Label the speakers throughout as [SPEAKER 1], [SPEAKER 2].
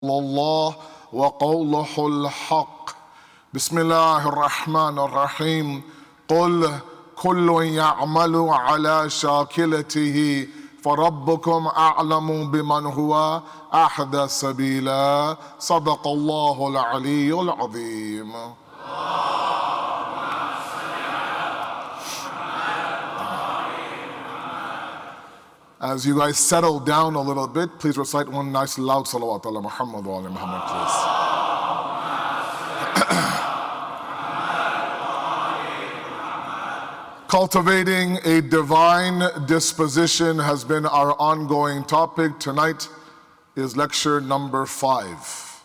[SPEAKER 1] الله وقوله الحق بسم الله الرحمن الرحيم قل كل يعمل على شاكلته فربكم أعلم بمن هو أهدى سبيلا صدق الله العلي العظيم. As you guys settle down a little bit, please recite one nice loud salawat ala Muhammad wa ala Muhammad, please. Cultivating a divine disposition has been our ongoing topic. Tonight is lecture number 5.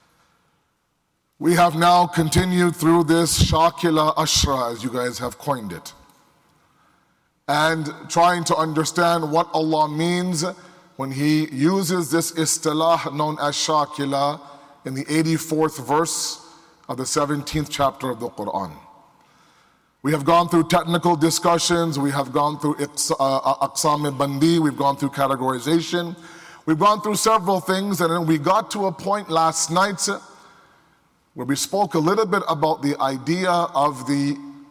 [SPEAKER 1] We have now continued through this Shakila Ashra, as you guys have coined it, and trying to understand what Allah means when He uses this istilah known as Shakila in the 84th verse of the 17th chapter of the Quran. We have gone through technical discussions, we have gone through Aqsam-e-Bandi, we've gone through categorization, we've gone through several things, and then we got to a point last night where we spoke a little bit about the idea of the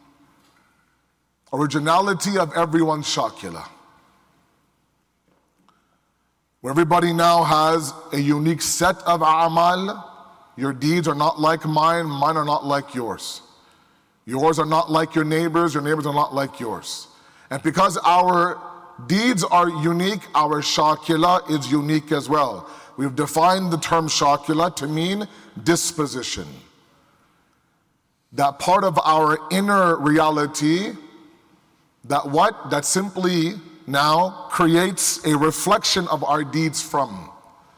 [SPEAKER 1] originality of everyone's Shakila. Where everybody now has a unique set of a'mal. Your deeds are not like mine, mine are not like yours. Yours are not like your neighbors are not like yours. And because our deeds are unique, our Shakila is unique as well. We've defined the term Shakila to mean disposition. That part of our inner reality that simply now creates a reflection of our deeds from.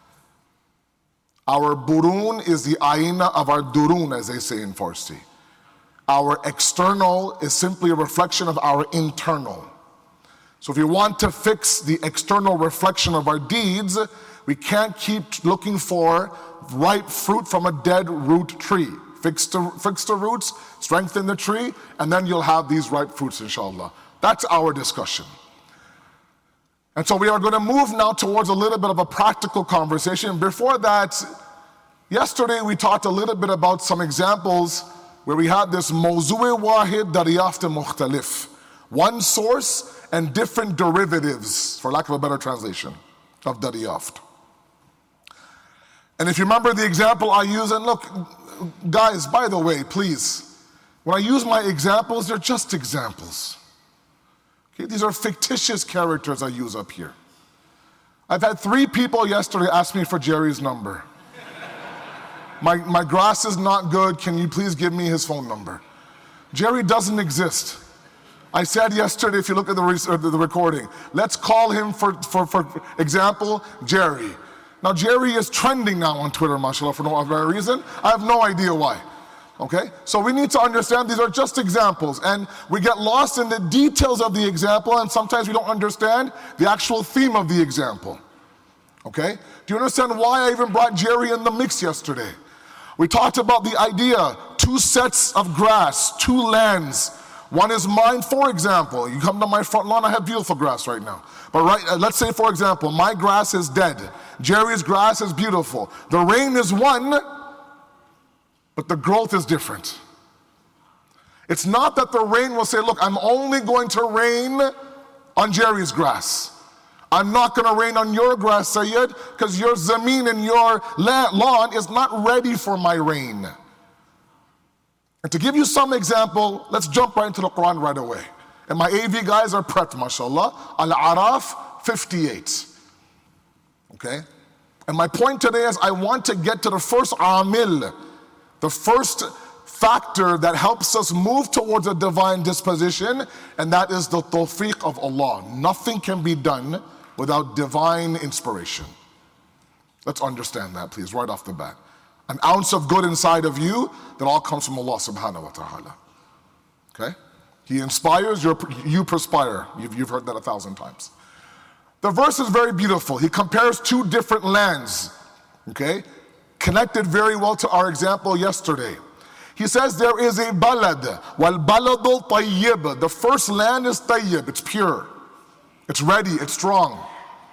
[SPEAKER 1] Our burun is the aina of our durun, as they say in Farsi. Our external is simply a reflection of our internal. So if you want to fix the external reflection of our deeds, we can't keep looking for ripe fruit from a dead root tree. Fix the roots, strengthen the tree, and then you'll have these ripe fruits, inshallah. That's our discussion. And so we are going to move now towards a little bit of a practical conversation. Before that, yesterday we talked a little bit about some examples where we had this mawzu' wahid dariyafat mukhtalif, one source and different derivatives, for lack of a better translation, of dariyafat. And if you remember the example I use, and look, guys, by the way, please, when I use my examples, they're just examples. Okay, these are fictitious characters I use up here. I've had 3 people yesterday ask me for Jerry's number. My grass is not good, can you please give me his phone number? Jerry doesn't exist. I said yesterday, if you look at the recording, let's call him for example, Jerry. Now Jerry is trending now on Twitter, mashallah, for no other reason. I have no idea why. Okay, so we need to understand these are just examples, and we get lost in the details of the example, and sometimes we don't understand the actual theme of the example. Okay, do you understand why I even brought Jerry in the mix yesterday? We talked about the idea, 2 sets of grass, 2 lands. One is mine, for example. You come to my front lawn, I have beautiful grass right now. But let's say, for example, my grass is dead. Jerry's grass is beautiful. The rain is one, but the growth is different. It's not that the rain will say, look, I'm only going to rain on Jerry's grass. I'm not going to rain on your grass, Sayyid, because your zameen and your lawn is not ready for my rain. And to give you some example, let's jump right into the Quran right away. And my AV guys are prepped, mashallah. Al-Araf 58. Okay? And my point today is I want to get to the first amil, the first factor that helps us move towards a divine disposition, and that is the tawfiq of Allah. Nothing can be done without divine inspiration. Let's understand that, please, right off the bat. An ounce of good inside of you, that all comes from Allah subhanahu wa ta'ala. Okay? He inspires, you perspire. You've heard that 1,000 times. The verse is very beautiful. He compares 2 different lands. Okay? Connected very well to our example yesterday. He says there is a balad, wal baladul tayyib. The first land is tayyib, it's pure, it's ready, it's strong.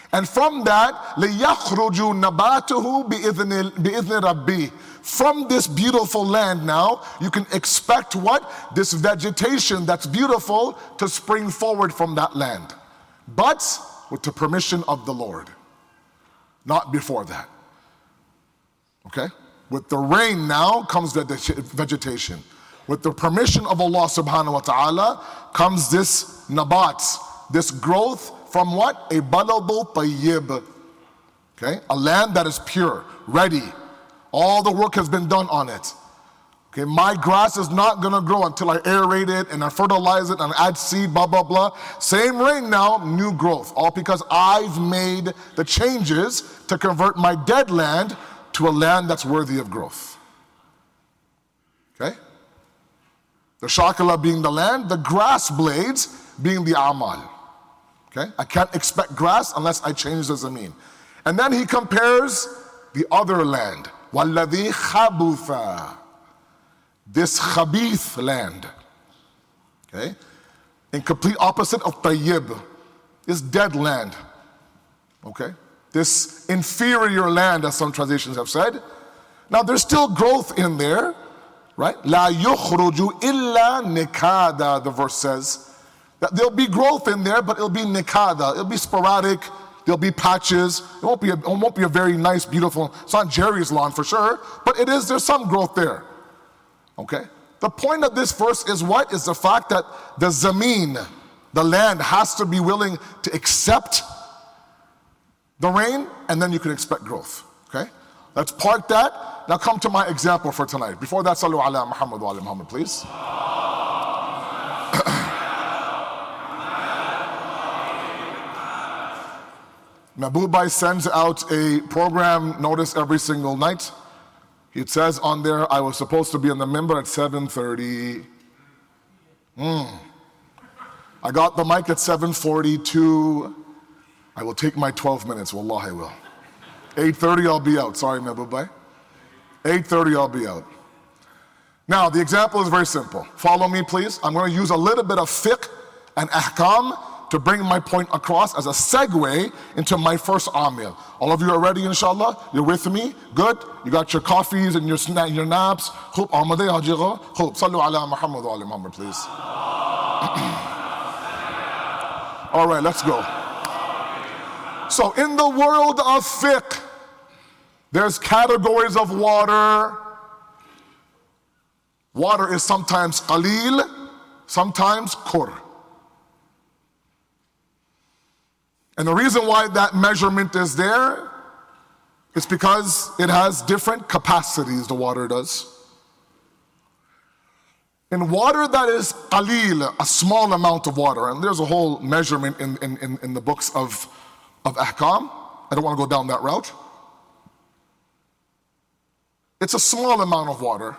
[SPEAKER 1] And from that, لِيَخْرُجُ نَبَاتُهُ بِإِذْنِ رَبِّهِ. From this beautiful land now, you can expect what? This vegetation that's beautiful to spring forward from that land. But with the permission of the Lord. Not before that. Okay? With the rain now comes the vegetation. With the permission of Allah subhanahu wa ta'ala comes this nabat, this growth from what? A baladul tayyib. Okay? A land that is pure, ready. All the work has been done on it. Okay, my grass is not gonna grow until I aerate it and I fertilize it and add seed, blah, blah, blah. Same rain now, new growth. All because I've made the changes to convert my dead land to a land that's worthy of growth. Okay? The shakala being the land, the grass blades being the amal. Okay? I can't expect grass unless I change the zameen. And then he compares the other land. وَالَّذِي خَبُثَ. This khabith land. Okay? In complete opposite of tayyib. This dead land. Okay? This inferior land, as some translations have said. Now there's still growth in there. Right? La yukhruju illa nikada, the verse says. That there'll be growth in there, but it'll be nikada. It'll be sporadic. There'll be patches. It won't be a very nice, beautiful, it's not Jerry's lawn for sure, but there's some growth there. Okay? The point of this verse is what? Is the fact that the zameen, the land, has to be willing to accept the rain, and then you can expect growth. Okay? Let's park that. Now come to my example for tonight. Before that, sallu ala Muhammad wa ala Muhammad, please. Mahbub sends out a program notice every single night. It says on there, I was supposed to be on the minbar at 7:30. I got the mic at 7:42. I will take my 12 minutes, wallahi I will. 8:30 I'll be out. Sorry, Mahbub. 8:30 I'll be out. Now, the example is very simple. Follow me, please. I'm going to use a little bit of fiqh and ahkam to bring my point across as a segue into my first amil. All of you are ready, inshallah? You're with me? Good? You got your coffees and your naps? Khub, Ahmadeh, Hajiga? Khub, sallu ala Muhammad wa ala Muhammad, please. All right, let's go. So in the world of fiqh, there's categories of water. Water is sometimes qalil, sometimes qur. And the reason why that measurement is there is because it has different capacities, the water does. In water that is qalil, a small amount of water, and there's a whole measurement in the books of ahkam. I don't want to go down that route. It's a small amount of water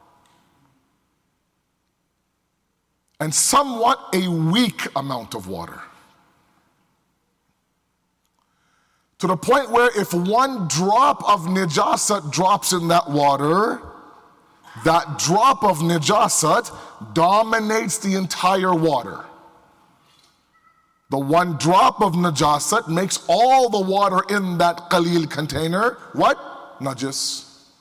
[SPEAKER 1] and somewhat a weak amount of water. To the point where if one drop of najasat drops in that water, that drop of najasat dominates the entire water. The one drop of najasat makes all the water in that qalil container, what? Najis.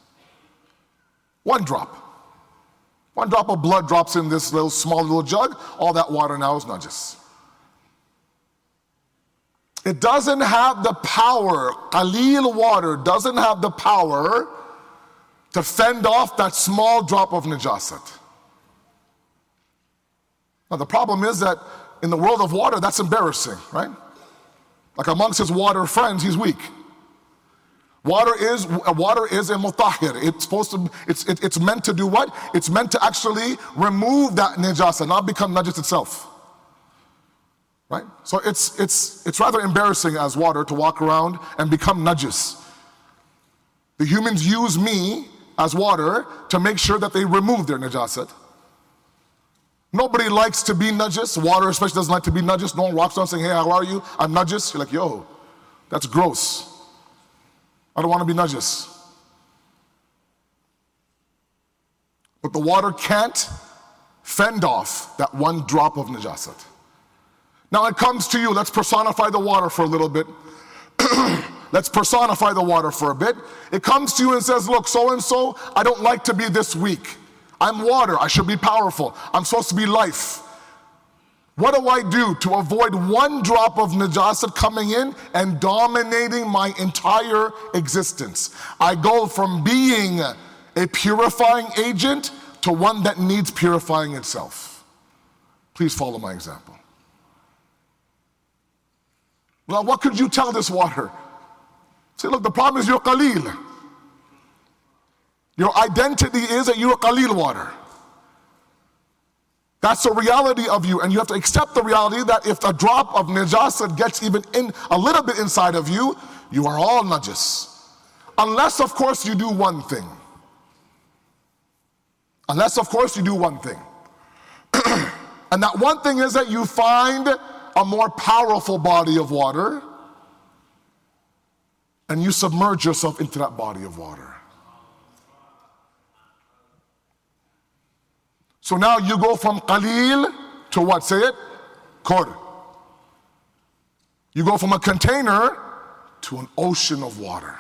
[SPEAKER 1] One drop. One drop of blood drops in this small little jug, all that water now is najis. It doesn't have the power, qalil water doesn't have the power to fend off that small drop of najasat. Now the problem is that in the world of water, that's embarrassing, right? Like amongst his water friends, he's weak. Water is a mutahhir. It's meant to do what? It's meant to actually remove that najasa, not become najis itself. Right? So it's rather embarrassing as water to walk around and become najis. The humans use me as water to make sure that they remove their najasat. Nobody likes to be najis. Water especially doesn't like to be najis. No one walks around saying, hey, how are you? I'm najis. You're like, yo, that's gross. I don't want to be najis. But the water can't fend off that one drop of najasat. Now it comes to you. Let's personify the water for a little bit. Let's personify the water for a bit. It comes to you and says, look, so-and-so, I don't like to be this weak. I'm water, I should be powerful. I'm supposed to be life. What do I do to avoid one drop of najasat coming in and dominating my entire existence? I go from being a purifying agent to one that needs purifying itself. Please follow my example. Well, what could you tell this water? Say, look, the problem is you're qaleel. Your identity is that you're qaleel water. That's the reality of you, and you have to accept the reality that if a drop of najasat gets even in a little bit inside of you, you are all najis. Unless, of course, you do one thing. Unless, of course, you do one thing. And that one thing is that you find a more powerful body of water and you submerge yourself into that body of water. So now you go from qaleel to what? Say it? Qur. You go from a container to an ocean of water.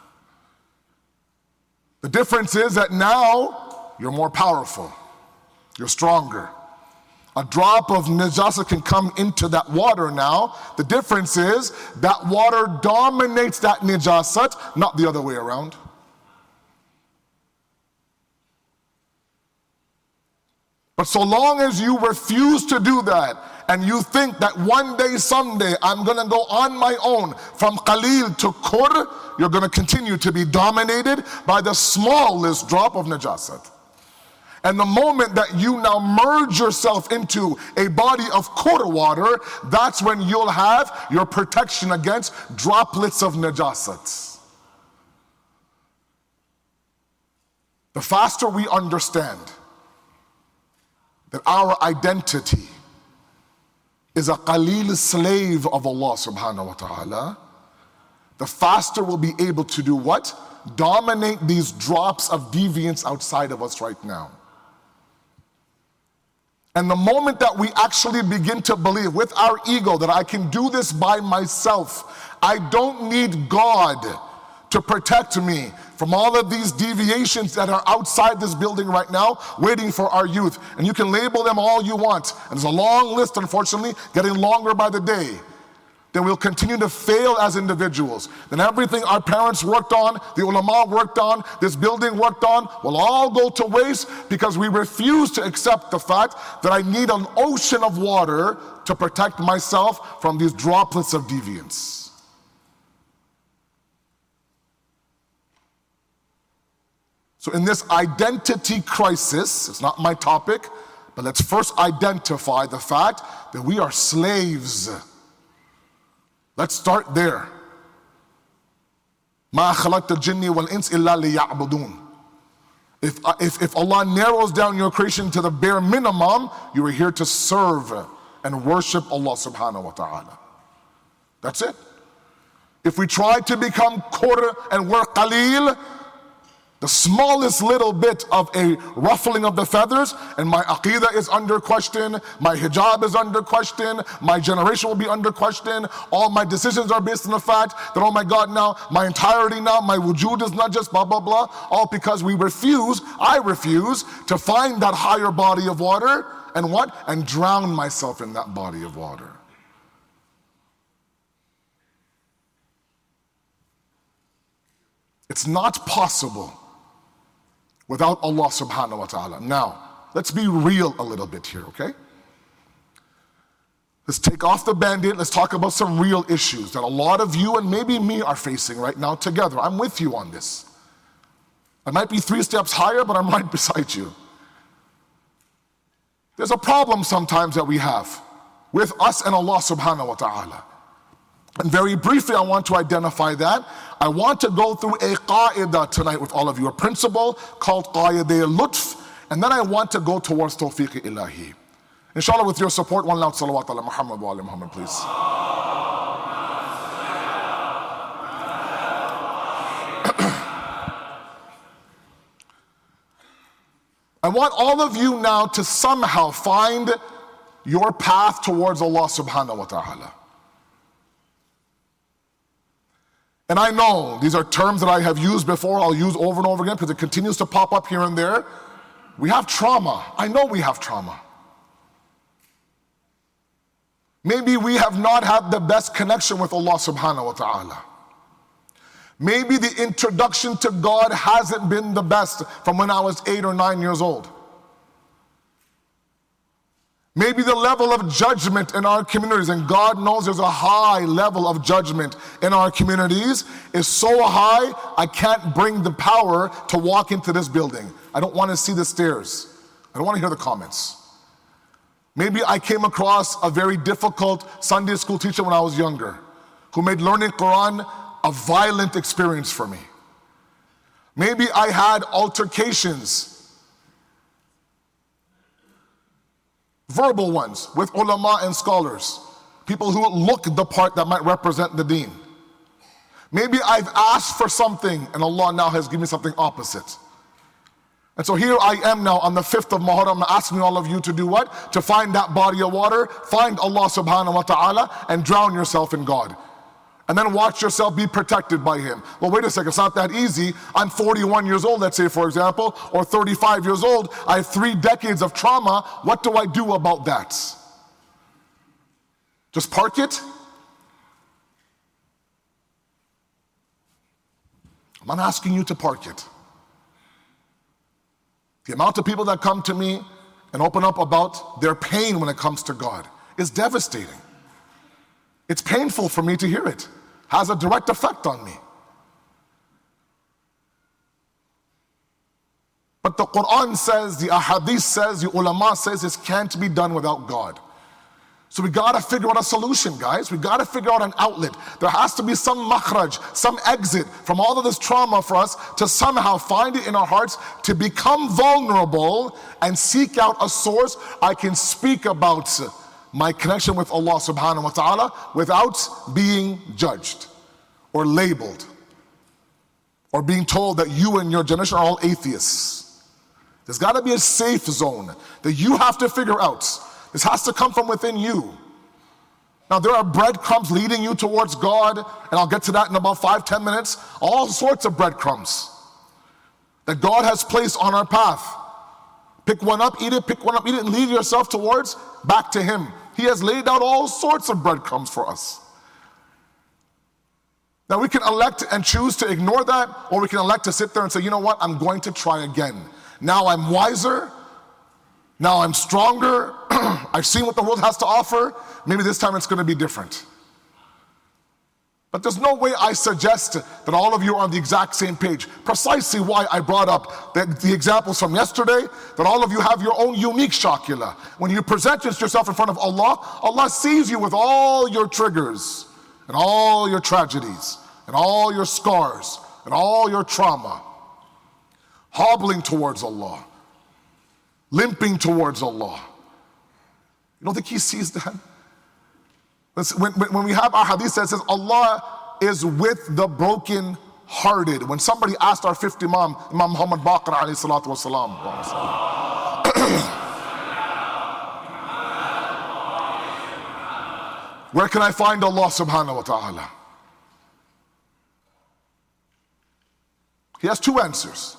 [SPEAKER 1] The difference is that now you're more powerful. You're stronger. A drop of najasa can come into that water now. The difference is that water dominates that najasat, not the other way around. But so long as you refuse to do that, and you think that one day, someday, I'm going to go on my own from qaleel to qur, you're going to continue to be dominated by the smallest drop of najasat. And the moment that you now merge yourself into a body of qur water, that's when you'll have your protection against droplets of najasats. The faster we understand that our identity is a qaleel slave of Allah subhanahu wa ta'ala, the faster we'll be able to do what? Dominate these drops of deviance outside of us right now. And the moment that we actually begin to believe with our ego that I can do this by myself, I don't need God to protect me from all of these deviations that are outside this building right now, waiting for our youth. And you can label them all you want. And there's a long list, unfortunately, getting longer by the day. Then we'll continue to fail as individuals. Then everything our parents worked on, the ulama worked on, this building worked on, will all go to waste because we refuse to accept the fact that I need an ocean of water to protect myself from these droplets of deviance. So in this identity crisis, it's not my topic, but let's first identify the fact that we are slaves. Let's start there. مَا خَلَقْتَ الْجِنِّ وَالْإِنسِ إِلَّا لِيَعْبُدُونَ. If Allah narrows down your creation to the bare minimum, you are here to serve and worship Allah subhanahu wa ta'ala. That's it. If we try to become qur and we're qaleel, the smallest little bit of a ruffling of the feathers, and my aqidah is under question, my hijab is under question, my generation will be under question, all my decisions are based on the fact that, oh my God, now, my entirety now, my wujud is not just blah, blah, blah, all because I refuse to find that higher body of water, and what? And drown myself in that body of water. It's not possible without Allah subhanahu wa ta'ala. Now, let's be real a little bit here, okay? Let's take off the band-aid, let's talk about some real issues that a lot of you and maybe me are facing right now together. I'm with you on this. I might be 3 steps higher, but I'm right beside you. There's a problem sometimes that we have with us and Allah subhanahu wa ta'ala. And very briefly, I want to identify that. I want to go through a qa'idah tonight with all of you, a principle called qa'idah lutf, and then I want to go towards tawfiq ilahi. Inshallah, with your support, one loud salawat ala Muhammad wa ala Muhammad, please. I want all of you now to somehow find your path towards Allah subhanahu wa ta'ala. And I know these are terms that I have used before, I'll use over and over again because it continues to pop up here and there. We have trauma. I know we have trauma. Maybe we have not had the best connection with Allah subhanahu wa ta'ala. Maybe the introduction to God hasn't been the best from when I was 8 or 9 years old. Maybe the level of judgment in our communities, and God knows there's a high level of judgment in our communities, is so high I can't bring the power to walk into this building. I don't want to see the stairs. I don't want to hear the comments. Maybe I came across a very difficult Sunday school teacher when I was younger, who made learning Quran a violent experience for me. Maybe I had altercations, verbal ones, with ulama and scholars, people who look the part that might represent the deen. Maybe I've asked for something and Allah now has given me something opposite. And so here I am now on the 5th of Muharram asking all of you to do what? To find that body of water, find Allah subhanahu wa ta'ala and drown yourself in God. And then watch yourself be protected by Him. Well, wait a second, it's not that easy. I'm 41 years old, let's say, for example, or 35 years old. I have 3 decades of trauma. What do I do about that? Just park it? I'm not asking you to park it. The amount of people that come to me and open up about their pain when it comes to God is devastating. It's painful for me to hear it. Has a direct effect on me. But the Quran says, the Ahadith says, the Ulama says this can't be done without God. So we gotta figure out a solution, guys. We gotta figure out an outlet. There has to be some makhraj, some exit from all of this trauma for us to somehow find it in our hearts to become vulnerable and seek out a source I can speak about my connection with Allah subhanahu wa ta'ala without being judged or labeled or being told that you and your generation are all atheists. There's gotta be a safe zone that you have to figure out. This has to come from within you. Now there are breadcrumbs leading you towards God, and I'll get to that in about 5-10 minutes. All sorts of breadcrumbs that God has placed on our path. Pick one up, eat it, pick one up, eat it, and lead yourself towards back to Him. He has laid out all sorts of breadcrumbs for us. Now we can elect and choose to ignore that, or we can elect to sit there and say, you know what, I'm going to try again. Now I'm wiser. Now I'm stronger. I've seen what the world has to offer. Maybe this time it's going to be different. But there's no way I suggest that all of you are on the exact same page. Precisely why I brought up the examples from yesterday, that all of you have your own unique shakila. When you present yourself in front of Allah, Allah sees you with all your triggers and all your tragedies and all your scars and all your trauma, hobbling towards Allah, limping towards Allah. You don't think He sees that? When we have our hadith that says Allah is with the broken hearted. When somebody asked our fifth Imam Muhammad Baqir alayhi salatu wasalam, where can I find Allah subhanahu wa ta'ala? He has 2 answers.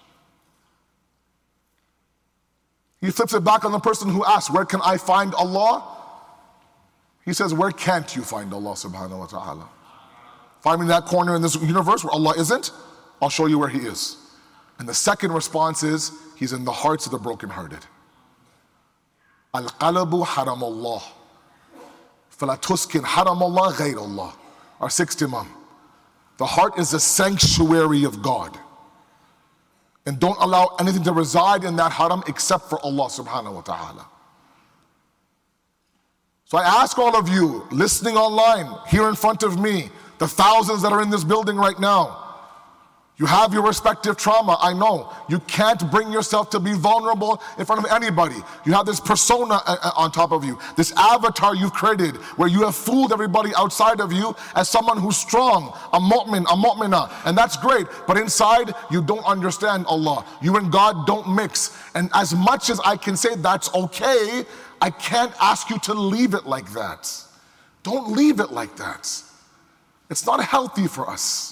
[SPEAKER 1] He flips it back on the person who asks, where can I find Allah? He says, where can't you find Allah subhanahu wa ta'ala? Find me in that corner in this universe where Allah isn't, I'll show you where He is. And the second response is, He's in the hearts of the brokenhearted. Al-qalabu haramullah. فَلَا تُسْكِنْ haramullah ghayr Allah. Our 6th Imam. The heart is the sanctuary of God. And don't allow anything to reside in that haram except for Allah subhanahu wa ta'ala. So I ask all of you listening online, here in front of me, the thousands that are in this building right now, you have your respective trauma, I know. You can't bring yourself to be vulnerable in front of anybody. You have this persona on top of you, this avatar you've created where you have fooled everybody outside of you as someone who's strong, a mu'min, a mu'minah, and that's great. But inside, you don't understand Allah. You and God don't mix. And as much as I can say that's okay, I can't ask you to leave it like that. Don't leave it like that. It's not healthy for us.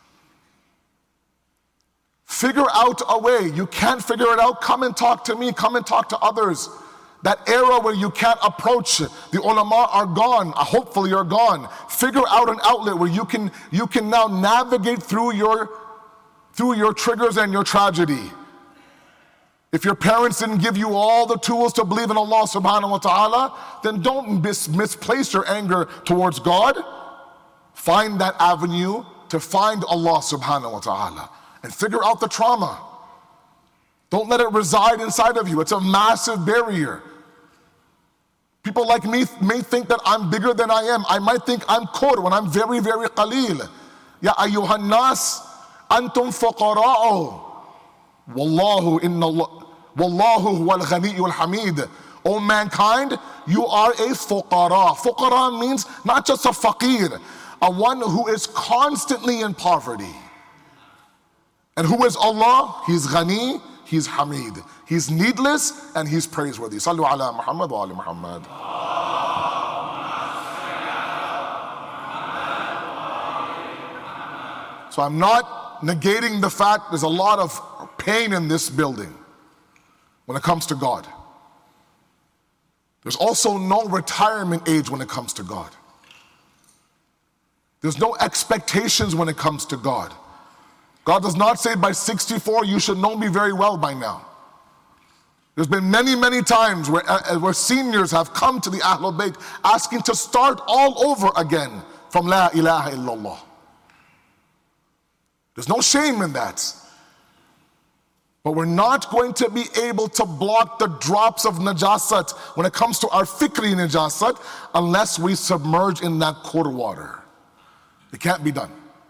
[SPEAKER 1] Figure out a way. You can't figure it out, come and talk to me, come and talk to others. That era where you can't approach, the ulama are gone, hopefully are gone. Figure out an outlet where you can now navigate through your triggers and your tragedy. If your parents didn't give you all the tools to believe in Allah subhanahu wa ta'ala, then don't misplace your anger towards God. Find that avenue to find Allah subhanahu wa ta'ala and figure out the trauma. Don't let it reside inside of you. It's a massive barrier. People like me may think that I'm bigger than I am. I might think I'm qur when I'm very, very qaleel. Ya ayyuhan nas, antum fuqara'u. Wallahu huwal ghaniyyul hamid. O mankind, you are a fuqara. Fuqara means not just a faqir, a one who is constantly in poverty. And who is Allah? He's ghani, He's hamid. He's needless and He's praiseworthy. Sallu ala Muhammad wa ali Muhammad. So I'm not negating the fact there's a lot of pain in this building when it comes to God. There's also no retirement age when it comes to God. There's no expectations when it comes to God. God does not say by 64 you should know me very well by now. There's been many, many times where seniors have come to the Ahlul Bayt asking to start all over again from La ilaha illallah. There's no shame in that. But we're not going to be able to block the drops of najasat when it comes to our fikri najasat unless we submerge in that qur water. It can't be done.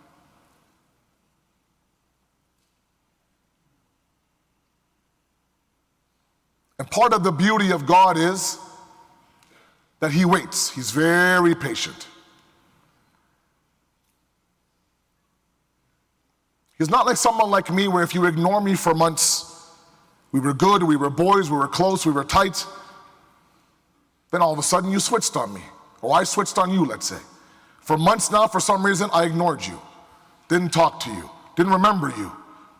[SPEAKER 1] And part of the beauty of God is that He waits. He's very patient. He's not like someone like me where if you ignore me for months, we were good, we were boys, we were close, we were tight, then all of a sudden you switched on me. Or I switched on you, let's say. For months now, for some reason, I ignored you. Didn't talk to you. Didn't remember you.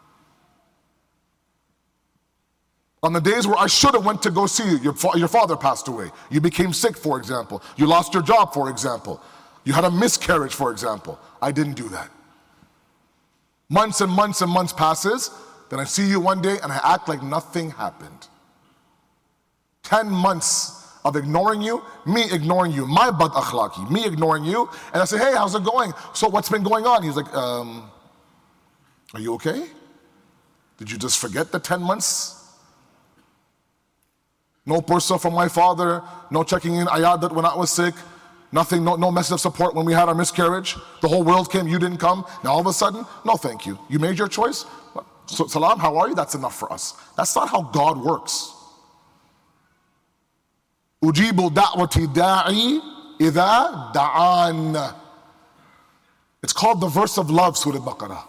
[SPEAKER 1] On the days where I should have went to go see you, your father passed away. You became sick, for example. You lost your job, for example. You had a miscarriage, for example. I didn't do that. Months and months and months passes, then I see you one day and I act like nothing happened. 10 months of ignoring you, me ignoring you, my bad akhlaqi, me ignoring you, and I say, hey, how's it going? So what's been going on? He's like, are you okay? Did you just forget the 10 months? No bursa from my father, no checking in ayadat when I was sick, nothing, no message of support when we had our miscarriage. The whole world came, you didn't come. Now all of a sudden, no thank you. You made your choice? So, salam, how are you? That's enough for us. That's not how God works. Ujibu da'wati da'i idha da'an. It's called the verse of love, Surah Baqarah.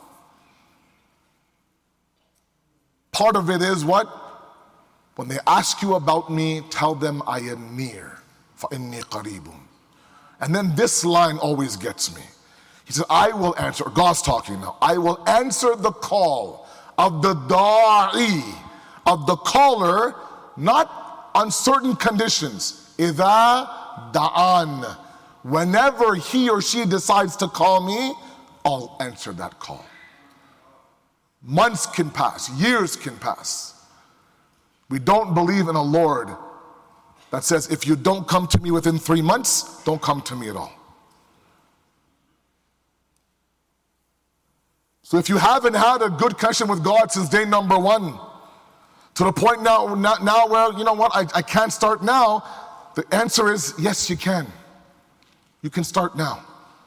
[SPEAKER 1] Part of it is what? When they ask you about me, tell them I am near. فَإِنِّي قَرِيبٌ. And then this line always gets me. He says, I will answer, God's talking now, I will answer the call of the da'i, of the caller, not on certain conditions. إِذَا da'an. Whenever he or she decides to call me, I'll answer that call. Months can pass, years can pass. We don't believe in a Lord that says, if you don't come to me within 3 months, don't come to me at all. So if you haven't had a good connection with God since day number 1, to the point now where, you know what, I can't start now, the answer is, yes, you can. You can start now.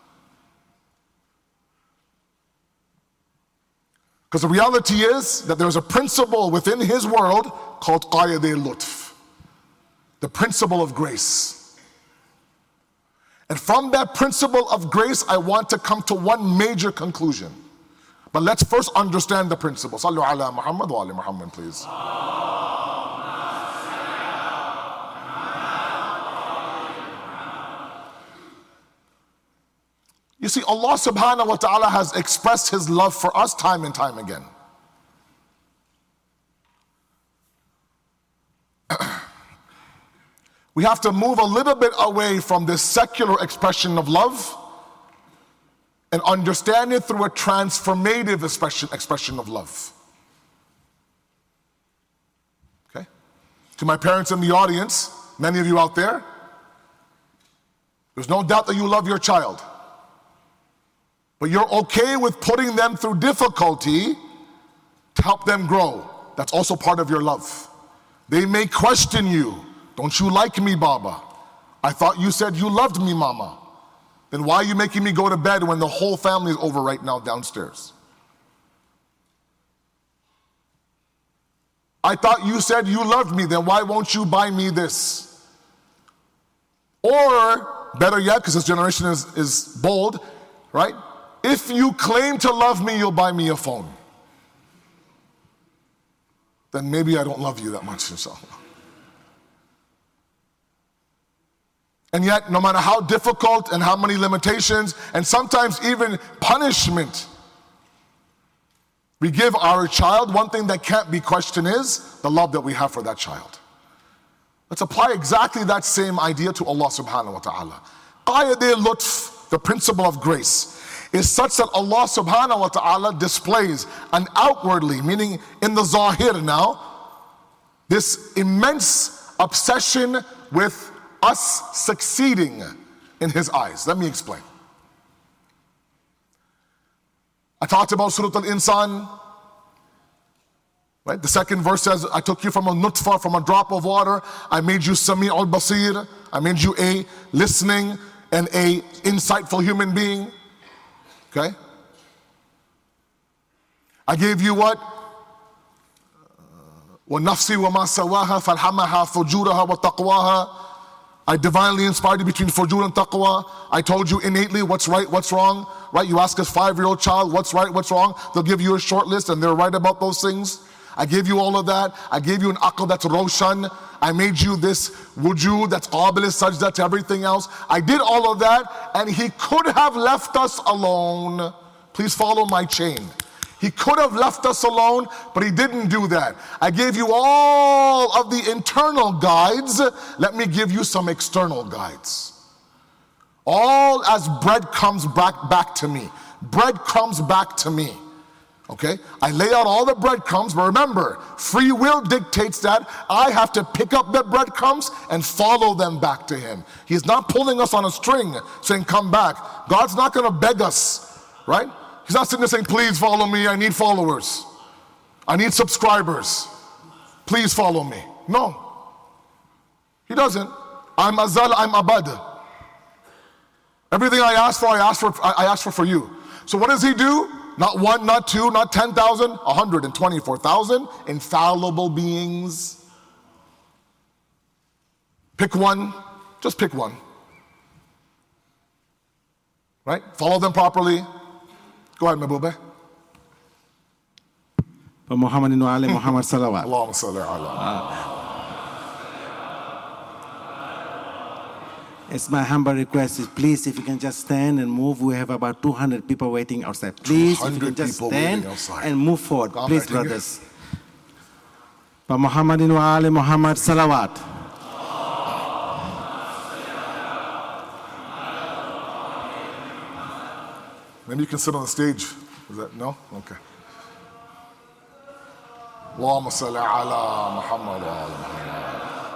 [SPEAKER 1] Because the reality is that there's a principle within His world called Qayyad-e-Lutf, the principle of grace. And from that principle of grace, I want to come to one major conclusion. But let's first understand the principle. Sallu ala Muhammad wa ali Muhammad, please. You see, Allah subhanahu wa ta'ala has expressed His love for us time and time again. We have to move a little bit away from this secular expression of love and understand it through a transformative expression of love. Okay? To my parents in the audience, many of you out there, there's no doubt that you love your child. But you're okay with putting them through difficulty to help them grow. That's also part of your love. They may question you. Don't you like me, Baba? I thought you said you loved me, Mama. Then why are you making me go to bed when the whole family is over right now downstairs? I thought you said you loved me. Then why won't you buy me this? Or, better yet, because this generation is bold, right? If you claim to love me, you'll buy me a phone. Then maybe I don't love you that much, so. And yet, no matter how difficult and how many limitations, and sometimes even punishment we give our child, one thing that can't be questioned is the love that we have for that child. Let's apply exactly that same idea to Allah subhanahu wa ta'ala. Qayyad lutf, the principle of grace, is such that Allah subhanahu wa ta'ala displays an outwardly, meaning in the zahir now, this immense obsession with us succeeding in His eyes. Let me explain. I talked about Surah Al-Insan, right? The second verse says, I took you from a nutfa, from a drop of water. I made you Sami' al-Basir. I made you a listening and a insightful human being. Okay? I gave you what? وَنَفْسِ وَمَا سَوَاهَا فَالْحَمَهَا فُجُورَهَا وَتَقْوَاهَا. I divinely inspired you between fujur and taqwa. I told you innately what's right, what's wrong. Right? You ask a 5-year-old child what's right, what's wrong. They'll give you a short list and they're right about those things. I gave you all of that. I gave you an aql that's roshan. I made you this wujud that's qabil sajda to everything else. I did all of that, and He could have left us alone. Please follow my chain. He could have left us alone, but He didn't do that. I gave you all of the internal guides. Let me give you some external guides. All as bread comes back to me. Bread comes back to me. Okay? I lay out all the breadcrumbs, but remember, free will dictates that I have to pick up the breadcrumbs and follow them back to Him. He's not pulling us on a string saying, come back. God's not going to beg us, right? He's not sitting there saying, please follow me, I need followers. I need subscribers. Please follow me. No. He doesn't. I'm azal, I'm abad. Everything I ask for you. So what does He do? Not one, not two, not 10,000, 124,000 infallible beings. Pick one, just pick one. Right? Follow them properly. Go ahead, Mabube.
[SPEAKER 2] Muhammadin wa ali Muhammad salawat.
[SPEAKER 1] Allahumma salli ala.
[SPEAKER 2] It's my humble request is please if you can just stand and move. We have about 200 people waiting outside. Please if you can just stand and move forward. Please brothers. Muhammadin wa ali Muhammad salawat.
[SPEAKER 1] Maybe you can sit on the stage. Is that no? Okay. Allahumma salli ala Muhammad wa ala Muhammad.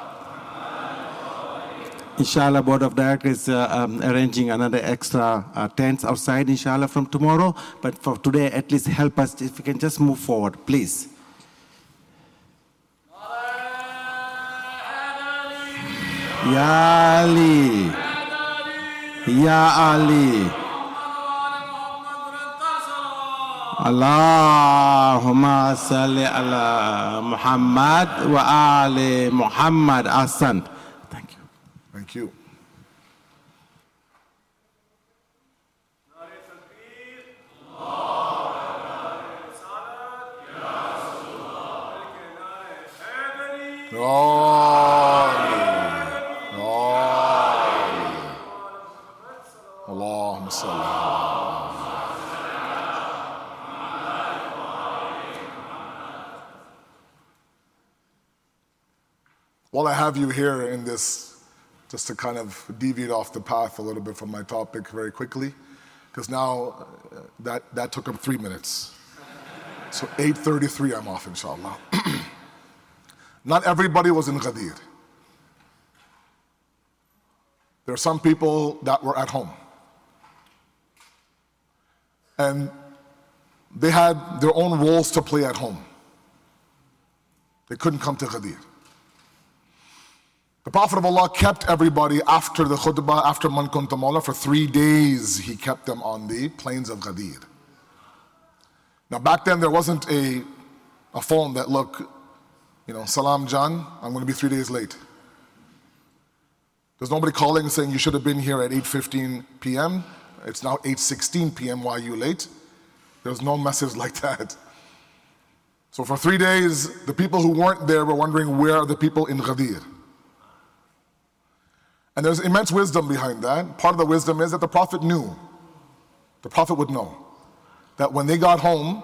[SPEAKER 2] Inshallah, Board of Directors arranging another extra tents outside, inshallah, from tomorrow. But for today, at least help us if we can just move forward, please. Ya Ali. Ya Ali. Allahumma salli ala Muhammad wa ali Muhammad Ahsan. Thank you.
[SPEAKER 1] Thank you. Allahumma salli ala While I have you here in this, just to kind of deviate off the path a little bit from my topic very quickly, because now that took up 3 minutes. So 8:33 I'm off, inshallah. Not everybody was in Ghadir. There are some people that were at home. And they had their own roles to play at home. They couldn't come to Ghadir. The Prophet of Allah kept everybody after the khutbah, after Man Kunta Mawla, for 3 days. He kept them on the plains of Ghadir. Now back then there wasn't a phone that, look, Salam Jan, I'm going to be 3 days late. There's nobody calling and saying you should have been here at 8:15 p.m. It's now 8:16 p.m. Why are you late? There's no message like that. So for 3 days, the people who weren't there were wondering, where are the people in Ghadir? And there's immense wisdom behind that. Part of the wisdom is that the Prophet knew. The Prophet would know that when they got home,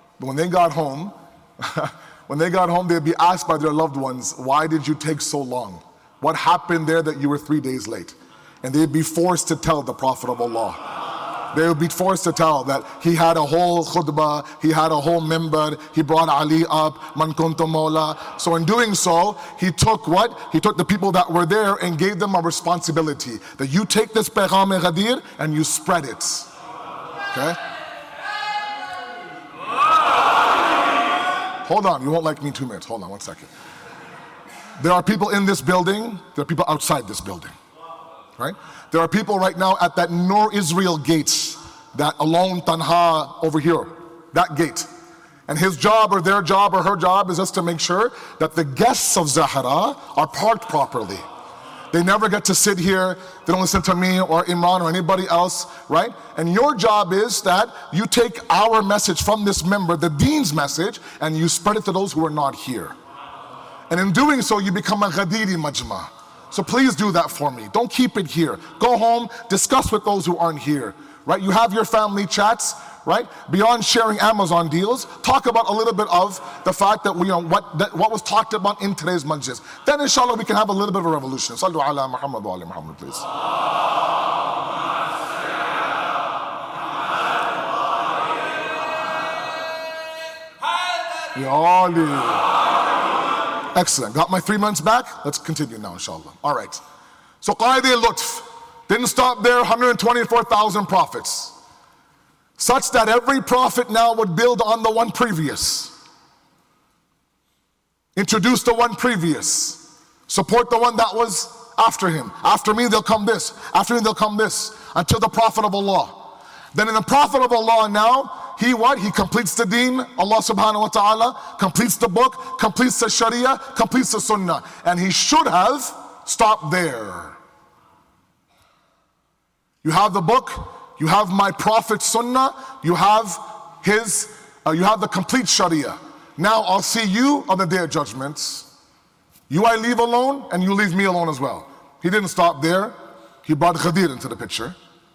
[SPEAKER 1] they'd be asked by their loved ones, why did you take so long? What happened there that you were 3 days late? And they'd be forced to tell the Prophet of Allah. They would be forced to tell that he had a whole khutbah, he had a whole minbar, he brought Ali up, Man Kunta Mawla. So in doing so, he took what? He took the people that were there and gave them a responsibility. That you take this Paygam Ghadir and you spread it. Okay? Hold on, you won't like me 2 minutes. Hold on 1 second. There are people in this building, there are people outside this building. Right? There are people right now at that Nur Israel gates, that Alone Tanha over here, that gate. And his job or their job or her job is just to make sure that the guests of Zahra are parked properly. They never get to sit here, they don't listen to me or Imran or anybody else, right? And your job is that you take our message from this member, the Deen's message, and you spread it to those who are not here. And in doing so, you become a Ghadiri Majma. So please do that for me. Don't keep it here. Go home, discuss with those who aren't here, right? You have your family chats, right? Beyond sharing Amazon deals, talk about a little bit of the fact that what was talked about in today's majlis. Then inshallah we can have a little bit of a revolution. Sallu ala Muhammad wa ala Muhammad, please. Ya Ali. Excellent. Got my 3 months back? Let's continue now, inshallah. All right. So Qaidi al-Lutf didn't stop there. 124,000 prophets, such that every prophet now would build on the one previous, introduce the one previous, support the one that was after him. After me, they'll come this. After me, they'll come this, until the Prophet of Allah. Then in the Prophet of Allah now, he what? He completes the deen, Allah subhanahu wa ta'ala, completes the book, completes the sharia, completes the sunnah. And he should have stopped there. You have the book, you have my Prophet's sunnah, you have the complete sharia. Now I'll see you on the day of judgments. You I leave alone, and you leave me alone as well. He didn't stop there. He brought Ghadir into the picture,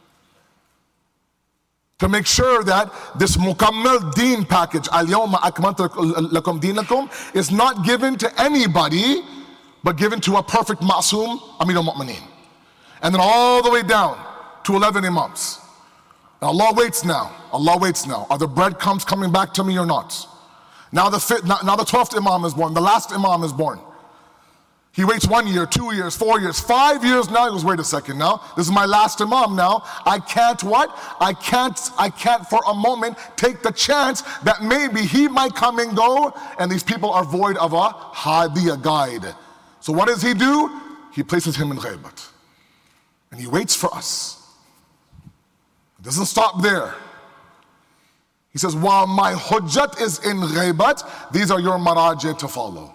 [SPEAKER 1] to make sure that this Mukammal Deen package, Al-Yawma Akmaltu Lakum Deenakum, is not given to anybody, but given to a perfect Ma'soom, Amir al-Mu'mineen. And then all the way down to 11 Imams. And Allah waits now. Allah waits now. Are the breadcrumbs coming back to me or not? Now the 12th Imam is born. The last Imam is born. He waits 1 year, 2 years, 4 years, 5 years now. He goes, wait a second now. This is my last Imam now. I can't what? I can't for a moment take the chance that maybe he might come and go and these people are void of a hadi, a guide. So what does he do? He places him in ghaibat. And he waits for us. It doesn't stop there. He says, while my hujjat is in ghaibat, these are your marajih to follow.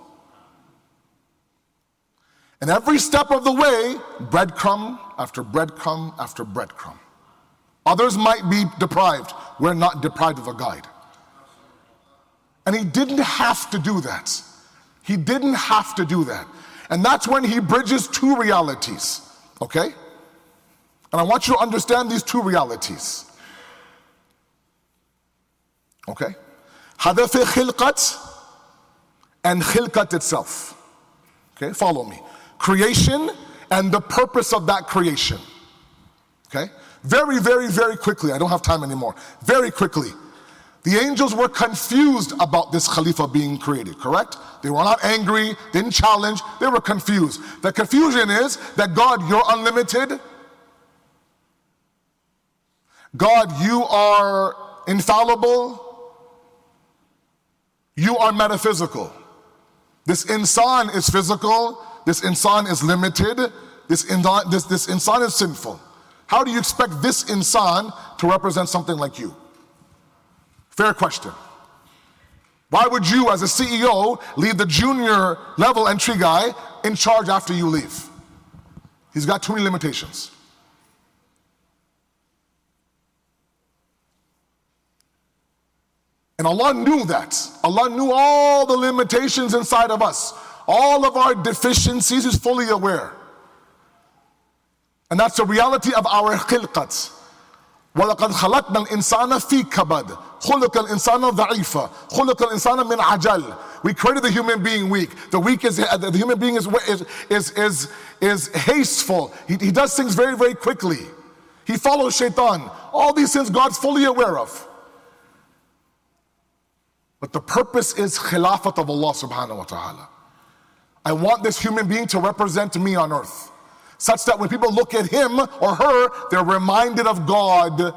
[SPEAKER 1] And every step of the way, breadcrumb after breadcrumb after breadcrumb. Others might be deprived. We're not deprived of a guide. And he didn't have to do that. He didn't have to do that. And that's when he bridges two realities, okay? And I want you to understand these two realities, okay? Hadaf khilqat and khilqat itself. Okay, follow me. Creation and the purpose of that creation. Okay? Very, very, very quickly, I don't have time anymore. Very quickly. The angels were confused about this Khalifa being created, correct? They were not angry, didn't challenge, they were confused. The confusion is that God, you're unlimited. God, you are infallible. You are metaphysical. This insan is physical. This insan is limited. This insan is sinful. How do you expect this insan to represent something like you? Fair question. Why would you, as a CEO, leave the junior level entry guy in charge after you leave? He's got too many limitations. And Allah knew that. Allah knew all the limitations inside of us. All of our deficiencies, He's fully aware. And that's the reality of our khilqat. وَلَقَدْ خَلَقْنَا الْإِنسَانَ فِي كَبَدٍ خُلِقَ الْإِنسَانَ ضَعِيفًا خُلِقَ الْإِنسَانَ مِنْ عَجَلٍ. We created the human being weak. The human being is hasteful. He does things very, very quickly. He follows shaitan. All these things God's fully aware of. But the purpose is khilafat of Allah subhanahu wa ta'ala. I want this human being to represent me on earth, such that when people look at him or her, they're reminded of God.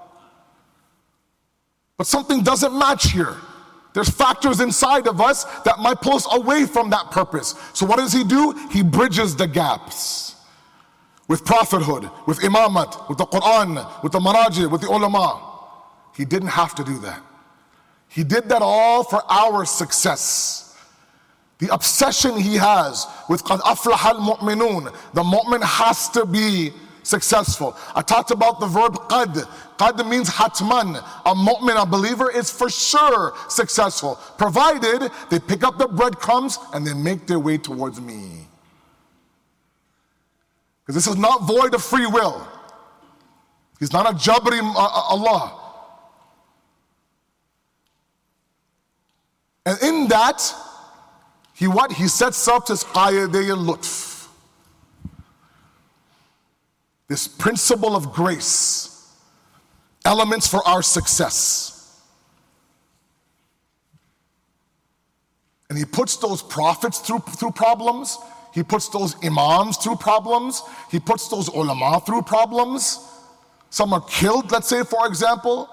[SPEAKER 1] But something doesn't match here. There's factors inside of us that might pull us away from that purpose. So what does He do? He bridges the gaps with prophethood, with imamat, with the Quran, with the marajih, with the ulama. He didn't have to do that. He did that all for our success. The obsession He has with قَدْ أَفْلَحَ الْمُؤْمِنُونَ, the mu'min has to be successful. I talked about the verb qad. Qad means hatman. A mu'min, a believer, is for sure successful, provided they pick up the breadcrumbs and they make their way towards me. Because this is not void of free will. He's not a jabri Allah. And in that, He sets up this qayaday al-lutf, this principle of grace, elements for our success. And He puts those prophets through problems. He puts those imams through problems. He puts those ulama through problems. Some are killed, let's say, for example.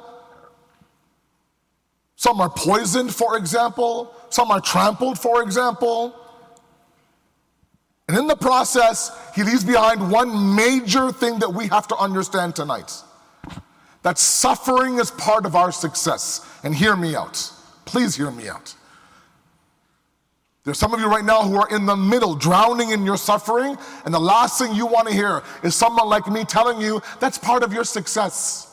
[SPEAKER 1] Some are poisoned, for example. Some are trampled, for example. And in the process, He leaves behind one major thing that we have to understand tonight. That suffering is part of our success. And hear me out. Please hear me out. There's some of you right now who are in the middle, drowning in your suffering, and the last thing you want to hear is someone like me telling you that's part of your success.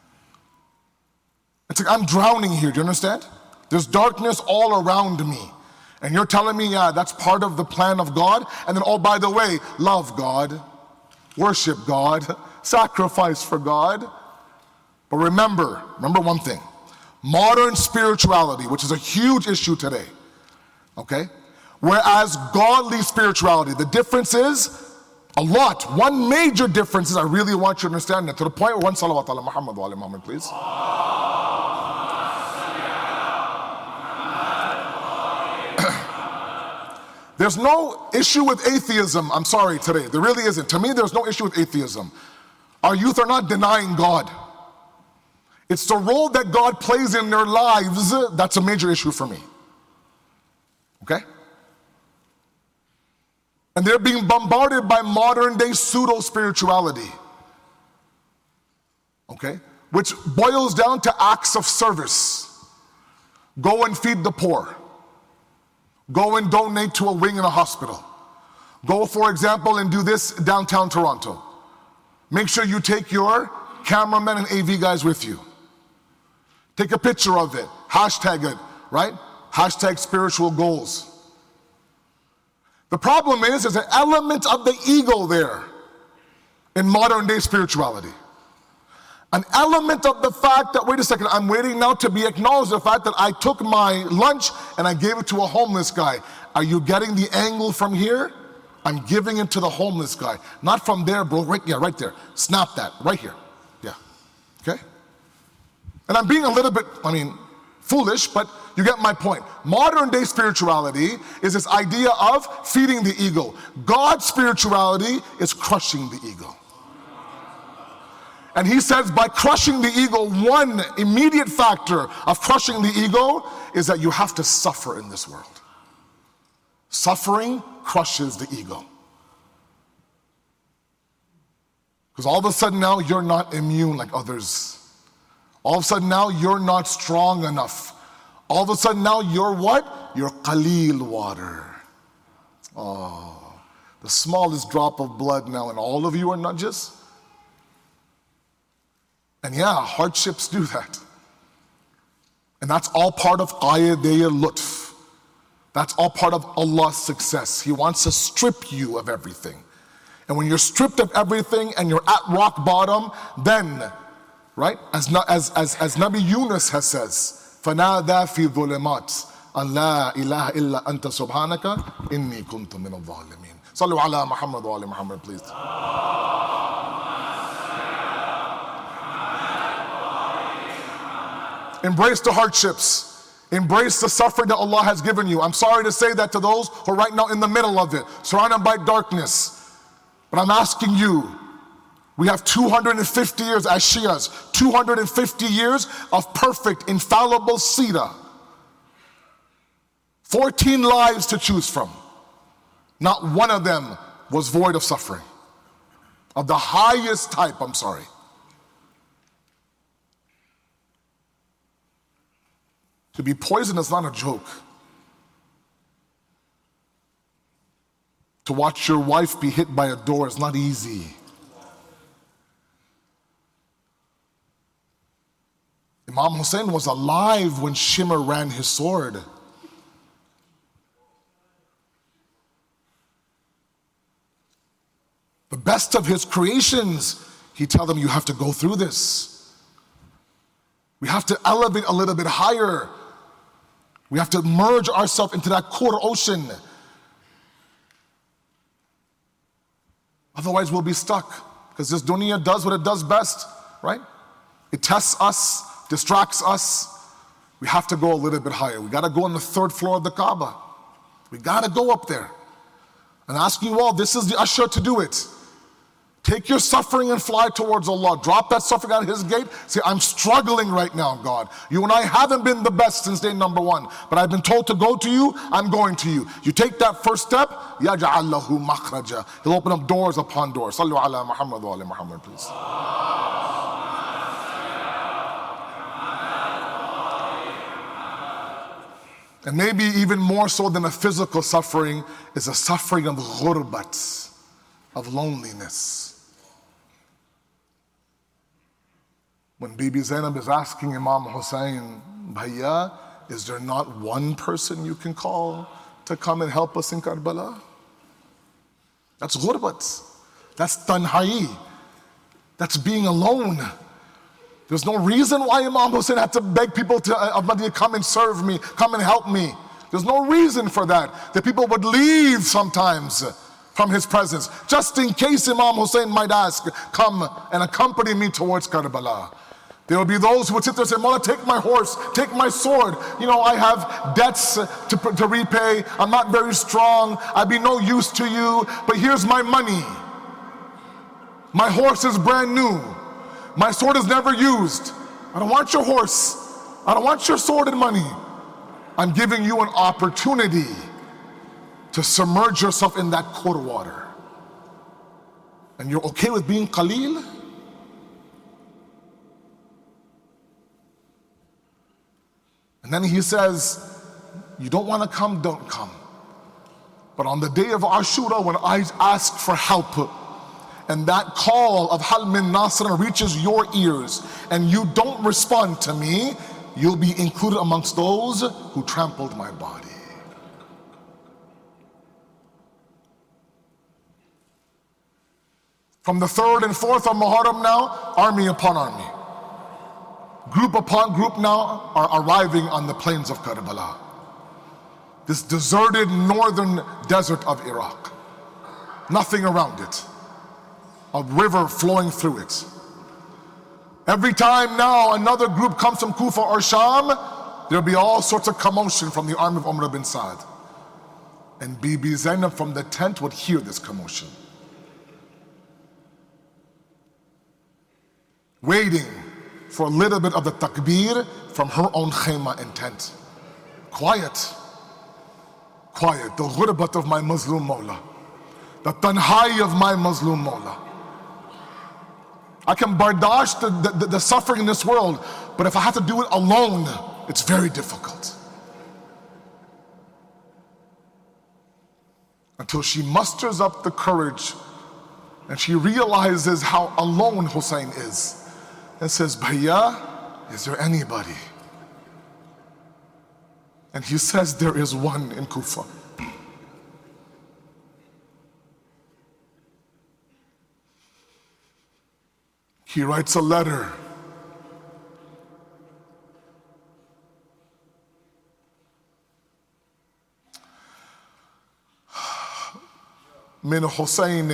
[SPEAKER 1] It's like, I'm drowning here, do you understand? There's darkness all around me. And you're telling me, yeah, that's part of the plan of God. And then, oh, by the way, love God, worship God, sacrifice for God. But remember one thing. Modern spirituality, which is a huge issue today, okay? Whereas godly spirituality, the difference is a lot. One major difference is, I really want you to understand that, to the point where one salawat ala Muhammad wa ala Muhammad, please. There's no issue with atheism, I'm sorry, today. There really isn't. To me, there's no issue with atheism. Our youth are not denying God. It's the role that God plays in their lives that's a major issue for me. Okay? And they're being bombarded by modern day pseudo-spirituality. Okay? Which boils down to acts of service. Go and feed the poor. Go and donate to a wing in a hospital. Go, for example, and do this downtown Toronto. Make sure you take your cameramen and AV guys with you. Take a picture of it. Hashtag it, right? Hashtag spiritual goals. The problem is, there's an element of the ego there in modern day spirituality. An element of the fact that, wait a second, I'm waiting now to be acknowledged, the fact that I took my lunch and I gave it to a homeless guy. Are you getting the angle from here? I'm giving it to the homeless guy. Not from there, bro. Right there. Snap that. Right here. Yeah. Okay? And I'm being a little bit, foolish, but you get my point. Modern day spirituality is this idea of feeding the ego. God's spirituality is crushing the ego. And he says by crushing the ego, one immediate factor of crushing the ego is that you have to suffer in this world. Suffering crushes the ego. Because all of a sudden now you're not immune like others. All of a sudden now you're not strong enough. All of a sudden now you're what? You're qaleel water. Oh, the smallest drop of blood now, and all of you are najis. And yeah, hardships do that. And that's all part of qayyadiyya lutf. That's all part of Allah's success. He wants to strip you of everything. And when you're stripped of everything and you're at rock bottom, then, right, as Nabi Yunus has says, فَنَادَى فِي ظُلِمَاتٍ أَنْ لَا إِلَهَ إِلَّا أَنْتَ سُبْحَانَكَ إِنِّي كُنْتُ مِنَ الظَّالِمِينَ. Sallu ala Muhammad wa ali Muhammad, please. Embrace the hardships. Embrace the suffering that Allah has given you. I'm sorry to say that to those who are right now in the middle of it, surrounded by darkness. But I'm asking you, we have 250 years as Shias, 250 years of perfect, infallible seerah. 14 lives to choose from. Not one of them was void of suffering. Of the highest type, I'm sorry. To be poisoned is not a joke. To watch your wife be hit by a door is not easy. Imam Hussein was alive when Shimr ran his sword. The best of his creations, he tell them, you have to go through this. We have to elevate a little bit higher. We have to merge ourselves into that core ocean. Otherwise we'll be stuck, because this dunya does what it does best, right? It tests us, distracts us. We have to go a little bit higher. We got to go on the 3rd floor of the Kaaba. We got to go up there. And asking you all, this is the usher to do it. Take your suffering and fly towards Allah. Drop that suffering at His gate. Say, I'm struggling right now, God. You and I haven't been the best since day number 1, but I've been told to go to you, I'm going to you. You take that first step, يَجْعَلْ لَهُ مَخْرَجًا. He'll open up doors upon doors. Sallu ala Muhammad wa ali Muhammad, please. And maybe even more so than a physical suffering is a suffering of ghurbat, of loneliness. When Bibi Zainab is asking Imam Hussein, Bhaiya, is there not one person you can call to come and help us in Karbala? That's ghurbat. That's tanha'i. That's being alone. There's no reason why Imam Hussein had to beg people to come and serve me, come and help me. There's no reason for that. The people would leave sometimes from his presence, just in case Imam Hussein might ask, come and accompany me towards Karbala. There will be those who would sit there and say, Mullah, take my horse, take my sword. You know, I have debts to repay. I'm not very strong. I'd be no use to you, but here's my money. My horse is brand new. My sword is never used. I don't want your horse. I don't want your sword and money. I'm giving you an opportunity to submerge yourself in that core water. And you're okay with being qaleel? And then he says, you don't want to come, don't come. But on the day of Ashura, when I ask for help, and that call of Hal min Nasr reaches your ears, and you don't respond to me, you'll be included amongst those who trampled my body. From the 3rd and 4th of Muharram now, army upon army. Group upon group now are arriving on the plains of Karbala. this deserted northern desert of Iraq. Nothing around it. A river flowing through it. Every time now another group comes from Kufa or Sham, there'll be all sorts of commotion from the army of Umar bin Saad. And Bibi Zainab from the tent would hear this commotion. Waiting for a little bit of the takbir from her own khayma and tent. Quiet. Quiet. The ghurbat of my Muslim Mawla. The tanhai of my Muslim Mawla. I can bardash the suffering in this world, but if I have to do it alone, it's very difficult. Until she musters up the courage and she realizes how alone Hussein is and says, Bhaiya, is there anybody? And he says, there is one in Kufa. He writes a letter. من حسين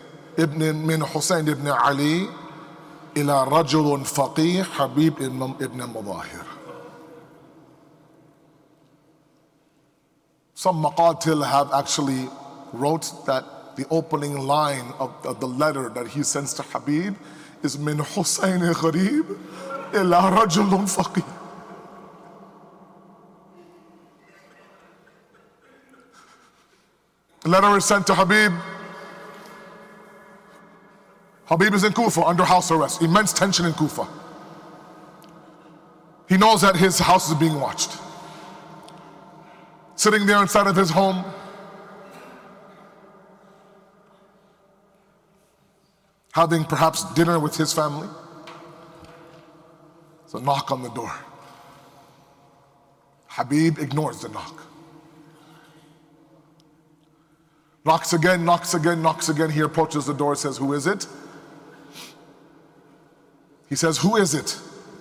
[SPEAKER 1] ابن علي إلى رجل فقيه حبيب ابن مظاهر. Some maqatil have actually wrote that the opening line of the letter that he sends to Habib is من حسين غريب إلى رجل فقيه. The letter is sent to Habib. Habib is in Kufa under house arrest. Immense tension in Kufa. He knows that his house is being watched. Sitting there inside of his home, having perhaps dinner with his family. There's a knock on the door. Habib ignores the knock. Knocks again, knocks again, knocks again. He approaches the door, says, who is it? He says, who is it?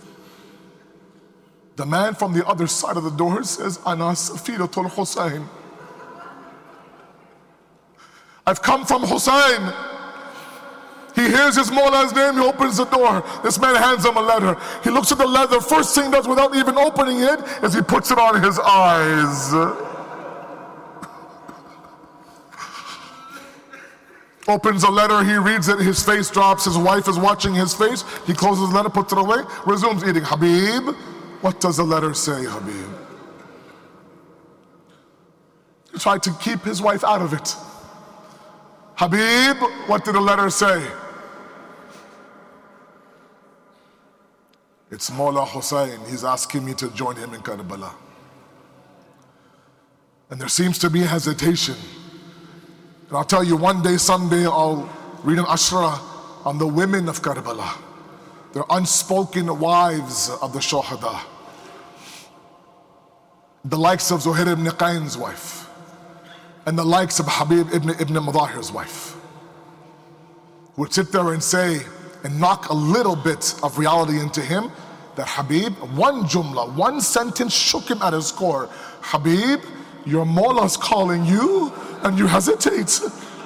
[SPEAKER 1] The man from the other side of the door says, Ana Safiratul Hussein. I've come from Hussein. He hears his Mawla's name, he opens the door. This man hands him a letter. He looks at the letter. First thing he does without even opening it is he puts it on his eyes. Opens the letter, he reads it, his face drops, his wife is watching his face. He closes the letter, puts it away, resumes eating. Habib, what does the letter say, Habib? He tried to keep his wife out of it. Habib, what did the letter say? It's Mawla Hussein. He's asking me to join him in Karbala. And there seems to be hesitation. And I'll tell you, one day, someday, I'll read an ashra on the women of Karbala. They're unspoken wives of the Shuhada. The likes of Zuhair ibn Qayn's wife. And the likes of Habib ibn Mudahir's wife. Who would sit there and say, and knock a little bit of reality into him, that Habib, one jumla, one sentence shook him at his core. Habib, your Mawla's calling you, and you hesitate.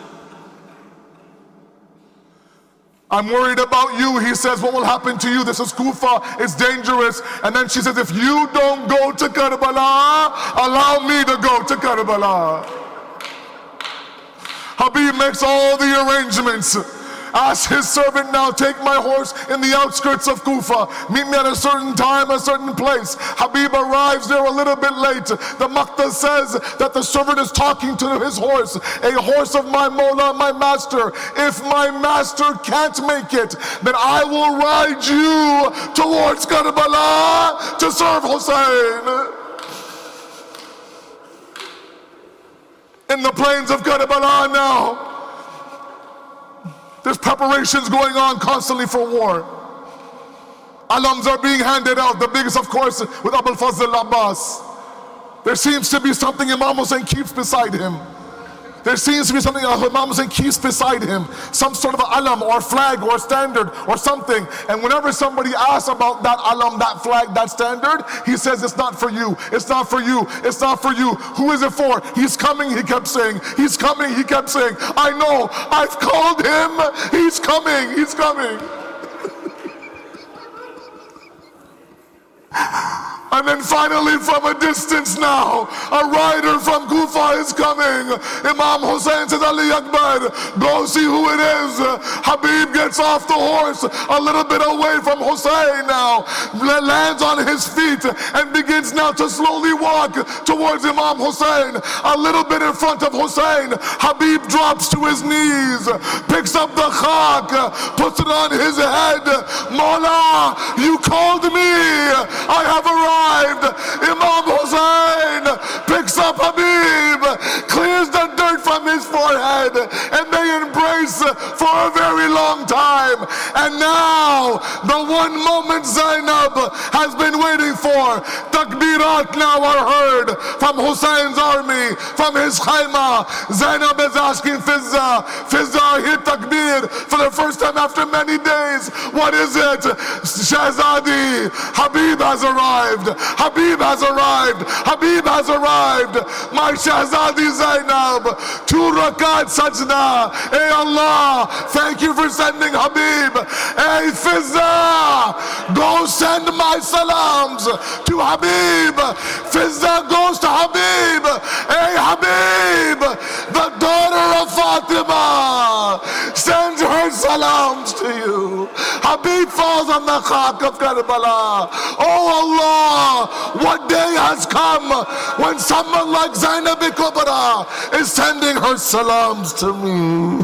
[SPEAKER 1] I'm worried about you. He says, what will happen to you? This is Kufa, it's dangerous. And then she says, if you don't go to Karbala, allow me to go to Karbala. Habib makes all the arrangements. Asks his servant, now take my horse in the outskirts of Kufa. Meet me at a certain time, a certain place. Habib arrives there a little bit late. The Maqta says that the servant is talking to his horse, a horse of my Mawla, my master. If my master can't make it, then I will ride you towards Karbala to serve Hussein. In the plains of Karbala now, there's preparations going on constantly for war. Alams are being handed out, the biggest of course with Abul Fazl Abbas. There seems to be something Imam Hussein keeps beside him. There seems to be something Imam Hussein keeps beside him, some sort of alam or flag or standard or something. And whenever somebody asks about that alam, that flag, that standard, he says, it's not for you, it's not for you, it's not for you. Who is it for? He's coming, he kept saying. He's coming, he kept saying. I know, I've called him, he's coming, he's coming. And then finally from a distance now, a rider from Kufa is coming. Imam Hussein says, Ali Akbar, go see who it is. Habib gets off the horse a little bit away from Hussein now, lands on his feet and begins now to slowly walk towards Imam Hussein. A little bit in front of Hussein, Habib drops to his knees, picks up the khak, puts it on his head. Mawla, you called me, I have arrived. Imam Hussein picks up Habib, clears the dirt from his forehead, and they embrace for a very long time. And now, the one moment Zainab has been waiting for. Takbirat now are heard from Hussein's army, from his khayma. Zainab is asking Fizza, Fizza, hit takbir for the first time after many days. What is it? Shahzadi, Habib has arrived. Habib has arrived. Habib has arrived. My Shahzadi Zainab, 2 rakat sajda. Hey Allah, thank you for sending Habib. Hey Fizza, go send my salams to Habib. Fizza goes to Habib. Hey Habib, the daughter of Fatima, sends her salams to you. Habib falls on the khak of Karbala. Oh Allah, what day has come when someone like Zainab Kubra is sending her salams to me.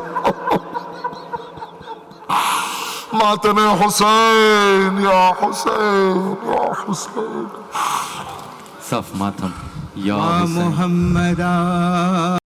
[SPEAKER 1] Matam Hussein, Ya Hussein, Ya Hussein.
[SPEAKER 3] Saf Matam, Ya Hussein.